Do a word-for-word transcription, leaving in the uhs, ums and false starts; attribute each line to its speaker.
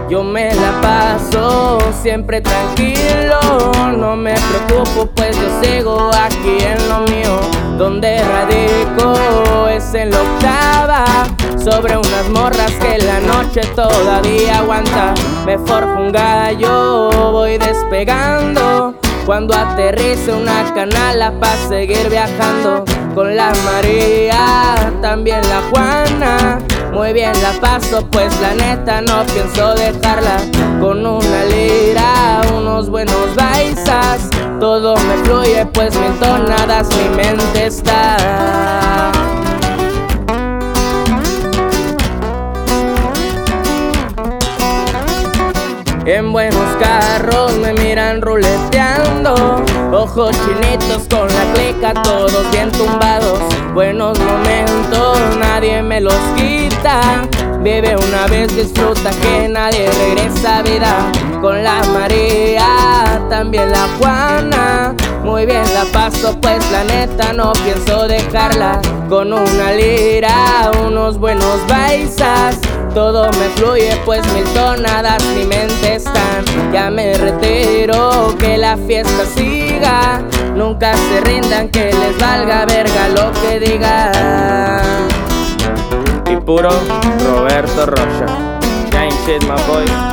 Speaker 1: Yo me la paso siempre tranquilo, no me preocupo pues yo sigo aquí en lo mío. Donde radico es en la octava, sobre unas morras que la noche todavía aguanta. Me forjo un gallo, voy despegando, cuando aterrice una canala pa' seguir viajando. Con la María, también la Juana, muy bien la paso pues la neta no pienso dejarla. Con una lira, unos buenos baisas, todo me fluye pues mil tonadas mi mente está. En buenos carros me miran ruleteando, ojos chinitos con la clica, todos bien tumbados. Buenos momentos, nadie me los quita. Vive una vez, disfruta que nadie regresa a vida. Con la María, también la Juana, muy bien la paso pues la neta no pienso dejarla. Con una lira, unos buenos baisas, todo me fluye pues mil tonadas mi mente están. Ya me retiro, que la fiesta siga, nunca se rindan, que les valga verga lo que digan.
Speaker 2: Y puro Roberto Rocha. Gang shit, my boy.